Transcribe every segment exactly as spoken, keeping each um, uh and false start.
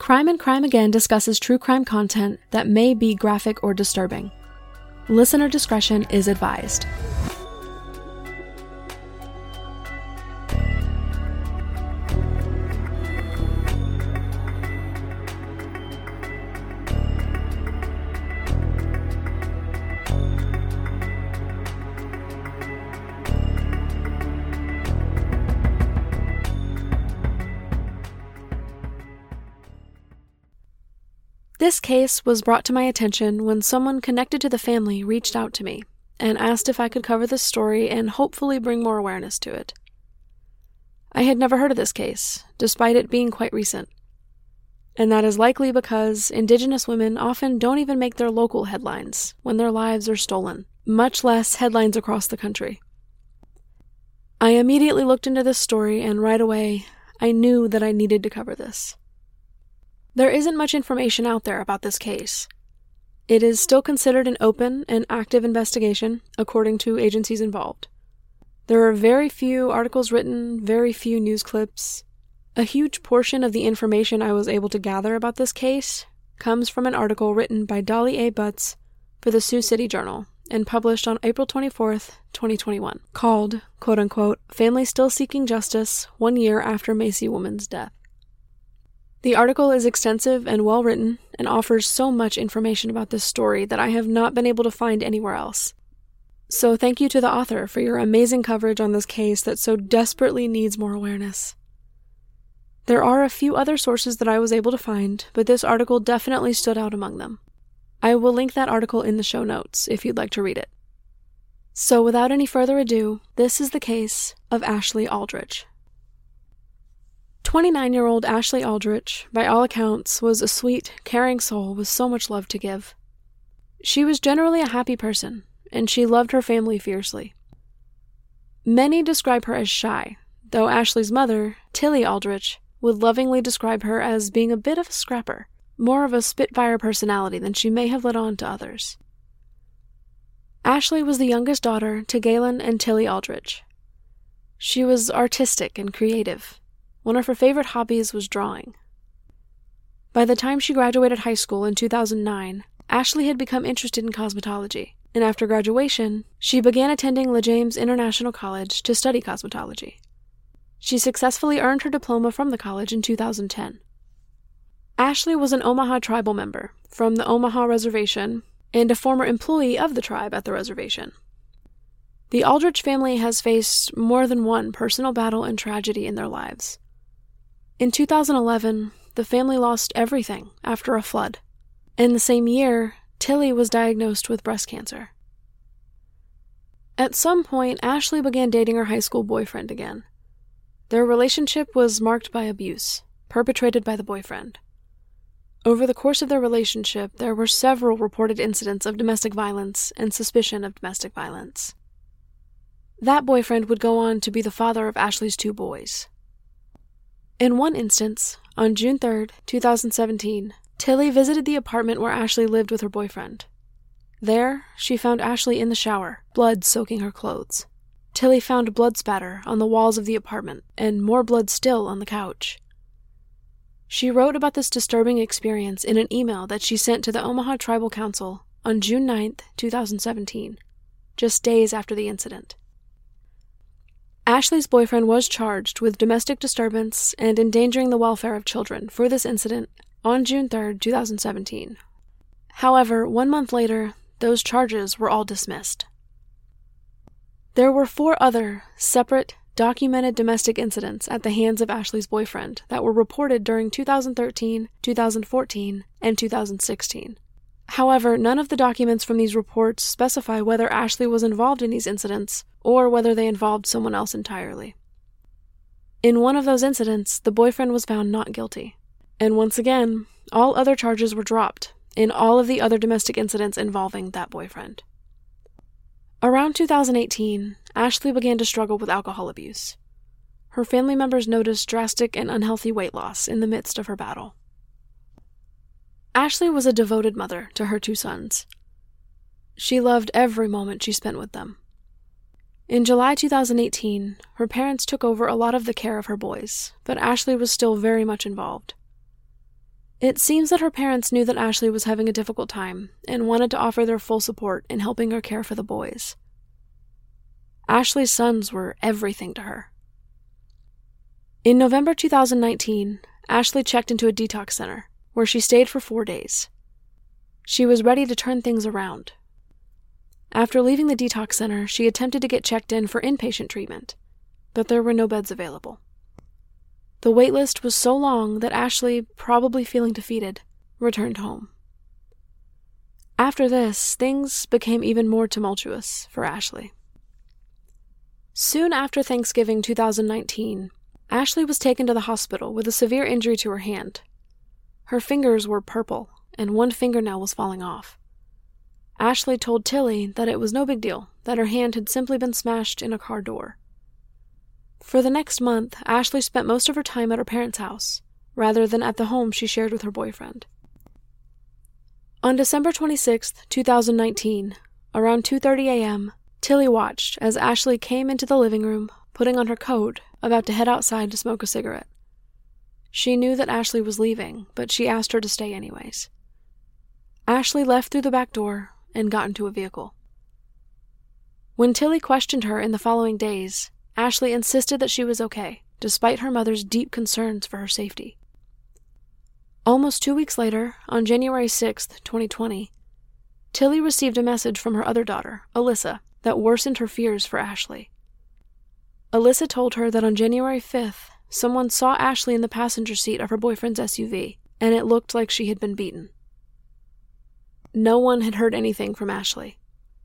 Crime and Crime Again discusses true crime content that may be graphic or disturbing. Listener discretion is advised. This case was brought to my attention when someone connected to the family reached out to me and asked if I could cover this story and hopefully bring more awareness to it. I had never heard of this case, despite it being quite recent. And that is likely because Indigenous women often don't even make their local headlines when their lives are stolen, much less headlines across the country. I immediately looked into this story and right away, I knew that I needed to cover this. There isn't much information out there about this case. It is still considered an open and active investigation, according to agencies involved. There are very few articles written, very few news clips. A huge portion of the information I was able to gather about this case comes from an article written by Dolly A. Butts for the Sioux City Journal and published on April twenty-fourth, twenty twenty-one, called, quote-unquote, Family Still Seeking Justice One Year After Macy Woman's Death. The article is extensive and well-written and offers so much information about this story that I have not been able to find anywhere else. So thank you to the author for your amazing coverage on this case that so desperately needs more awareness. There are a few other sources that I was able to find, but this article definitely stood out among them. I will link that article in the show notes if you'd like to read it. So without any further ado, this is the case of Ashley Aldrich. twenty-nine-year-old Ashley Aldrich, by all accounts, was a sweet, caring soul with so much love to give. She was generally a happy person, and she loved her family fiercely. Many describe her as shy, though Ashley's mother, Tilly Aldrich, would lovingly describe her as being a bit of a scrapper, more of a spitfire personality than she may have let on to others. Ashley was the youngest daughter to Galen and Tilly Aldrich. She was artistic and creative. One of her favorite hobbies was drawing. By the time she graduated high school in two thousand nine, Ashley had become interested in cosmetology, and after graduation, she began attending La James International College to study cosmetology. She successfully earned her diploma from the college in two thousand ten. Ashley was an Omaha tribal member from the Omaha Reservation and a former employee of the tribe at the reservation. The Aldrich family has faced more than one personal battle and tragedy in their lives. In two thousand eleven, the family lost everything after a flood. In the same year, Tilly was diagnosed with breast cancer. At some point, Ashley began dating her high school boyfriend again. Their relationship was marked by abuse, perpetrated by the boyfriend. Over the course of their relationship, there were several reported incidents of domestic violence and suspicion of domestic violence. That boyfriend would go on to be the father of Ashley's two boys. In one instance, on June third, two thousand seventeen, Tilly visited the apartment where Ashley lived with her boyfriend. There, she found Ashley in the shower, blood soaking her clothes. Tilly found blood spatter on the walls of the apartment, and more blood still on the couch. She wrote about this disturbing experience in an email that she sent to the Omaha Tribal Council on June ninth, two thousand seventeen, just days after the incident. Ashley's boyfriend was charged with domestic disturbance and endangering the welfare of children for this incident on June third, two thousand seventeen. However, one month later, those charges were all dismissed. There were four other, separate, documented domestic incidents at the hands of Ashley's boyfriend that were reported during two thousand thirteen, two thousand fourteen, and two thousand sixteen. However, none of the documents from these reports specify whether Ashley was involved in these incidents or whether they involved someone else entirely. In one of those incidents, the boyfriend was found not guilty. And once again, all other charges were dropped in all of the other domestic incidents involving that boyfriend. Around two thousand eighteen, Ashley began to struggle with alcohol abuse. Her family members noticed drastic and unhealthy weight loss in the midst of her battle. Ashley was a devoted mother to her two sons. She loved every moment she spent with them. In July two thousand eighteen, her parents took over a lot of the care of her boys, but Ashley was still very much involved. It seems that her parents knew that Ashley was having a difficult time and wanted to offer their full support in helping her care for the boys. Ashley's sons were everything to her. In November two thousand nineteen, Ashley checked into a detox center, where she stayed for four days. She was ready to turn things around. After leaving the detox center, she attempted to get checked in for inpatient treatment, but there were no beds available. The waitlist was so long that Ashley, probably feeling defeated, returned home. After this, things became even more tumultuous for Ashley. Soon after Thanksgiving two thousand nineteen, Ashley was taken to the hospital with a severe injury to her hand. Her fingers were purple, and one fingernail was falling off. Ashley told Tilly that it was no big deal, that her hand had simply been smashed in a car door. For the next month, Ashley spent most of her time at her parents' house, rather than at the home she shared with her boyfriend. On December twenty-sixth, two thousand nineteen, around two thirty a.m., Tilly watched as Ashley came into the living room, putting on her coat, about to head outside to smoke a cigarette. She knew that Ashley was leaving, but she asked her to stay anyways. Ashley left through the back door and got into a vehicle. When Tilly questioned her in the following days, Ashley insisted that she was okay, despite her mother's deep concerns for her safety. Almost two weeks later, on January sixth, twenty twenty, Tilly received a message from her other daughter, Alyssa, that worsened her fears for Ashley. Alyssa told her that on January fifth, someone saw Ashley in the passenger seat of her boyfriend's S U V, and it looked like she had been beaten. No one had heard anything from Ashley.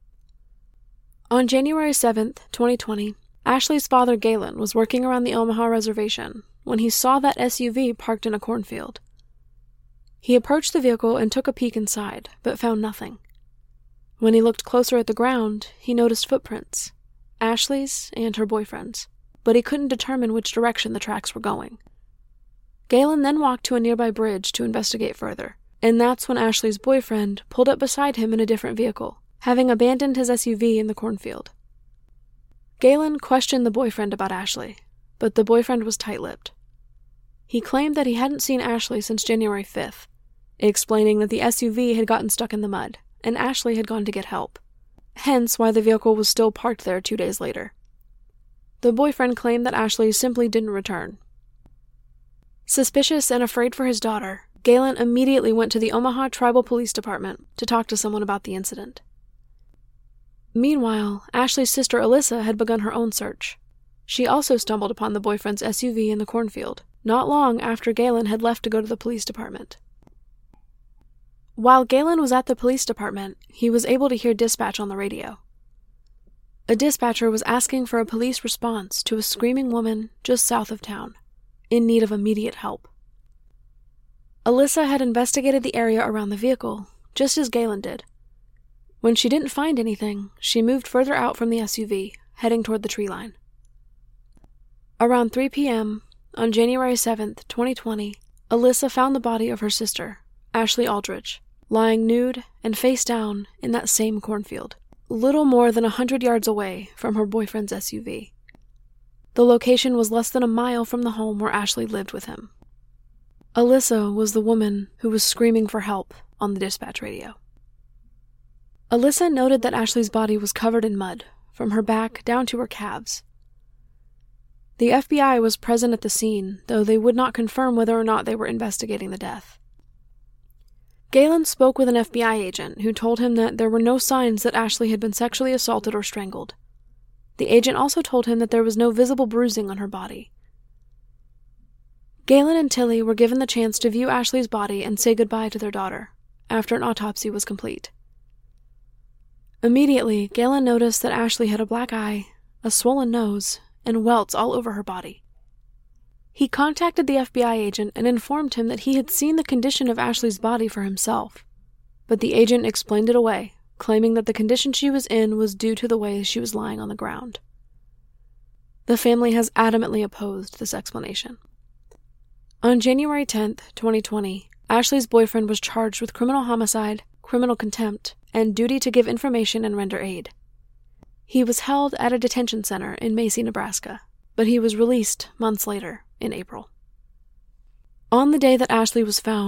On January seventh, twenty twenty, Ashley's father, Galen, was working around the Omaha reservation when he saw that S U V parked in a cornfield. He approached the vehicle and took a peek inside, but found nothing. When he looked closer at the ground, he noticed footprints, Ashley's and her boyfriend's, but he couldn't determine which direction the tracks were going. Galen then walked to a nearby bridge to investigate further, and that's when Ashley's boyfriend pulled up beside him in a different vehicle, having abandoned his S U V in the cornfield. Galen questioned the boyfriend about Ashley, but the boyfriend was tight-lipped. He claimed that he hadn't seen Ashley since January fifth, explaining that the S U V had gotten stuck in the mud, and Ashley had gone to get help, hence why the vehicle was still parked there two days later. The boyfriend claimed that Ashley simply didn't return. Suspicious and afraid for his daughter, Galen immediately went to the Omaha Tribal Police Department to talk to someone about the incident. Meanwhile, Ashley's sister Alyssa had begun her own search. She also stumbled upon the boyfriend's S U V in the cornfield, not long after Galen had left to go to the police department. While Galen was at the police department, he was able to hear dispatch on the radio. A dispatcher was asking for a police response to a screaming woman just south of town, in need of immediate help. Alyssa had investigated the area around the vehicle, just as Galen did. When she didn't find anything, she moved further out from the S U V, heading toward the tree line. Around three p.m., on January seventh, twenty twenty, Alyssa found the body of her sister, Ashley Aldrich, lying nude and face down in that same cornfield, little more than a hundred yards away from her boyfriend's S U V. The location was less than a mile from the home where Ashley lived with him. Alyssa was the woman who was screaming for help on the dispatch radio. Alyssa noted that Ashley's body was covered in mud, from her back down to her calves. The F B I was present at the scene, though they would not confirm whether or not they were investigating the death. Galen spoke with an F B I agent who told him that there were no signs that Ashley had been sexually assaulted or strangled. The agent also told him that there was no visible bruising on her body. Galen and Tilly were given the chance to view Ashley's body and say goodbye to their daughter, after an autopsy was complete. Immediately, Galen noticed that Ashley had a black eye, a swollen nose, and welts all over her body. He contacted the F B I agent and informed him that he had seen the condition of Ashley's body for himself, but the agent explained it away, claiming that the condition she was in was due to the way she was lying on the ground. The family has adamantly opposed this explanation. On January tenth, twenty twenty, Ashley's boyfriend was charged with criminal homicide, criminal contempt, and duty to give information and render aid. He was held at a detention center in Macy, Nebraska, but he was released months later, in April. On the day that Ashley was found,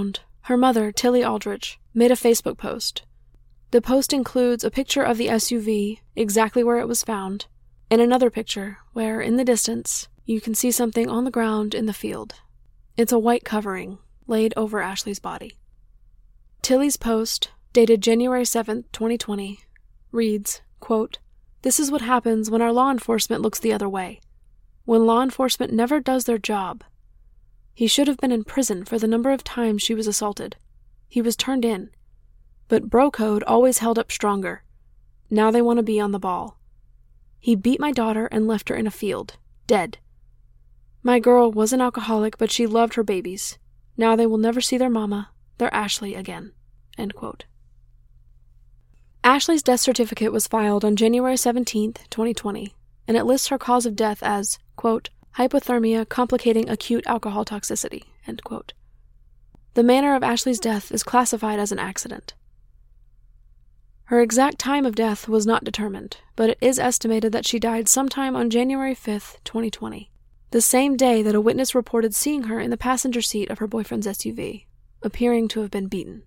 her mother, Tilly Aldrich, made a Facebook post. The post includes a picture of the S U V, exactly where it was found, and another picture where, in the distance, you can see something on the ground in the field. It's a white covering laid over Ashley's body. Tilly's post, dated January seventh, twenty twenty, reads, quote, "This is what happens when our law enforcement looks the other way. When law enforcement never does their job. He should have been in prison for the number of times she was assaulted. He was turned in. But Bro Code always held up stronger. Now they want to be on the ball. He beat my daughter and left her in a field, dead. My girl was an alcoholic, but she loved her babies. Now they will never see their mama, their Ashley, again." End quote. Ashley's death certificate was filed on January seventeenth, twenty twenty, and it lists her cause of death as, quote, "hypothermia complicating acute alcohol toxicity," end quote. The manner of Ashley's death is classified as an accident. Her exact time of death was not determined, but it is estimated that she died sometime on January fifth, twenty twenty, the same day that a witness reported seeing her in the passenger seat of her boyfriend's S U V, appearing to have been beaten.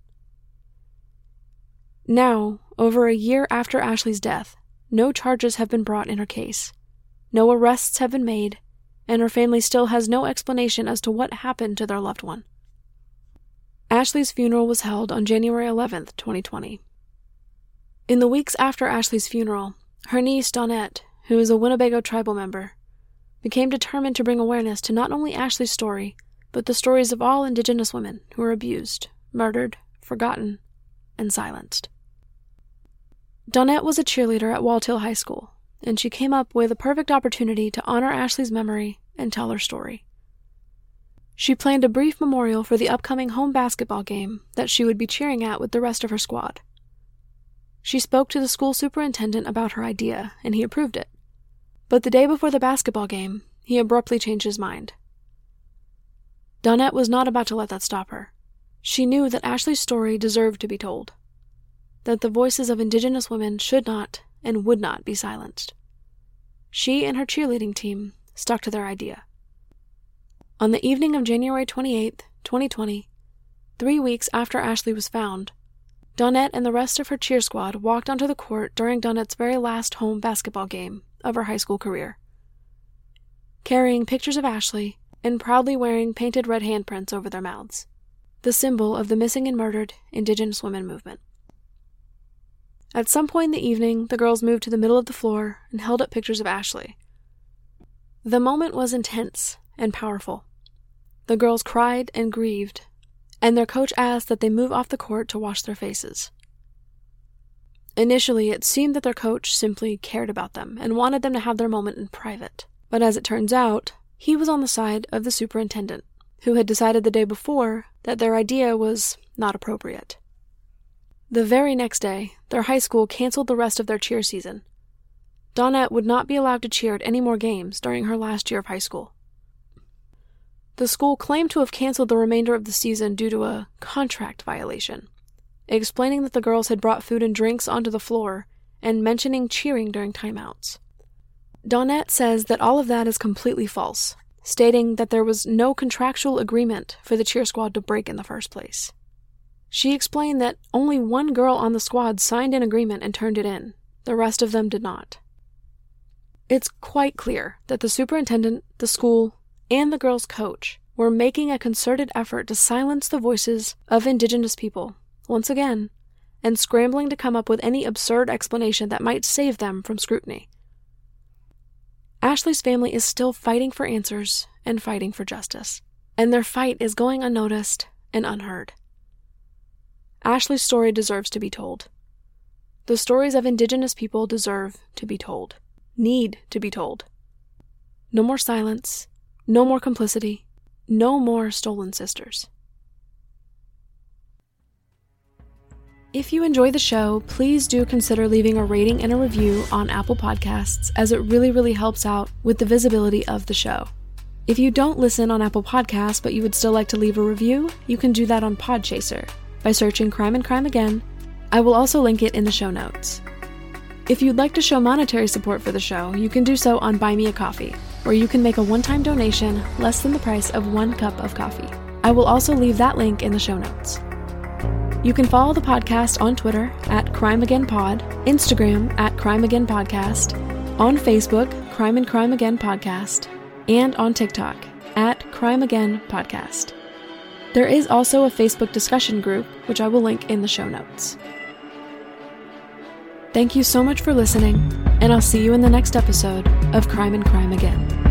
Now, over a year after Ashley's death, no charges have been brought in her case. No arrests have been made, and her family still has no explanation as to what happened to their loved one. Ashley's funeral was held on January eleventh, twenty twenty. In the weeks after Ashley's funeral, her niece, Dawnette, who is a Winnebago tribal member, became determined to bring awareness to not only Ashley's story, but the stories of all Indigenous women who were abused, murdered, forgotten, and silenced. Dawnette was a cheerleader at Walt Hill High School, and she came up with a perfect opportunity to honor Ashley's memory and tell her story. She planned a brief memorial for the upcoming home basketball game that she would be cheering at with the rest of her squad. She spoke to the school superintendent about her idea, and he approved it. But the day before the basketball game, he abruptly changed his mind. Dawnette was not about to let that stop her. She knew that Ashley's story deserved to be told, that the voices of Indigenous women should not and would not be silenced. She and her cheerleading team stuck to their idea. On the evening of January twenty-eighth, twenty twenty, three weeks after Ashley was found, Dawnette and the rest of her cheer squad walked onto the court during Dawnette's very last home basketball game of her high school career, carrying pictures of Ashley and proudly wearing painted red handprints over their mouths, the symbol of the missing and murdered Indigenous women movement. At some point in the evening, the girls moved to the middle of the floor and held up pictures of Ashley. The moment was intense and powerful. The girls cried and grieved, and their coach asked that they move off the court to wash their faces. Initially, it seemed that their coach simply cared about them and wanted them to have their moment in private. But as it turns out, he was on the side of the superintendent, who had decided the day before that their idea was not appropriate. The very next day, their high school canceled the rest of their cheer season. Dawnette would not be allowed to cheer at any more games during her last year of high school. The school claimed to have canceled the remainder of the season due to a contract violation, explaining that the girls had brought food and drinks onto the floor and mentioning cheering during timeouts. Dawnette says that all of that is completely false, stating that there was no contractual agreement for the cheer squad to break in the first place. She explained that only one girl on the squad signed an agreement and turned it in. The rest of them did not. It's quite clear that the superintendent, the school, and the girls' coach were making a concerted effort to silence the voices of Indigenous people, once again, and scrambling to come up with any absurd explanation that might save them from scrutiny. Ashley's family is still fighting for answers and fighting for justice, and their fight is going unnoticed and unheard. Ashley's story deserves to be told. The stories of Indigenous people deserve to be told, need to be told. No more silence, no more complicity, no more stolen sisters. If you enjoy the show, please do consider leaving a rating and a review on Apple Podcasts, as it really, really helps out with the visibility of the show. If you don't listen on Apple Podcasts, but you would still like to leave a review, you can do that on Podchaser by searching Crime and Crime Again. I will also link it in the show notes. If you'd like to show monetary support for the show, you can do so on Buy Me a Coffee, where you can make a one-time donation less than the price of one cup of coffee. I will also leave that link in the show notes. You can follow the podcast on Twitter at Crime Again Pod, Instagram at Crime Again Podcast, on Facebook, Crime and Crime Again Podcast, and on TikTok at Crime Again Podcast. There is also a Facebook discussion group, which I will link in the show notes. Thank you so much for listening, and I'll see you in the next episode of Crime and Crime Again.